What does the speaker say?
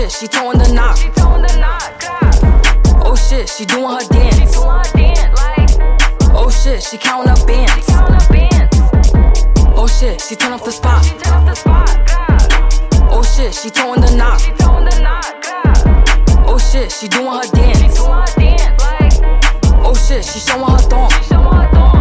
shit, she towing the knock. Oh shit, she doing her dance. Oh shit, she counting up bands. Oh shit, she turn up the spot. Oh shit, she towing the knock. Oh shit, she doing her dance. Oh shit, she showing her thong.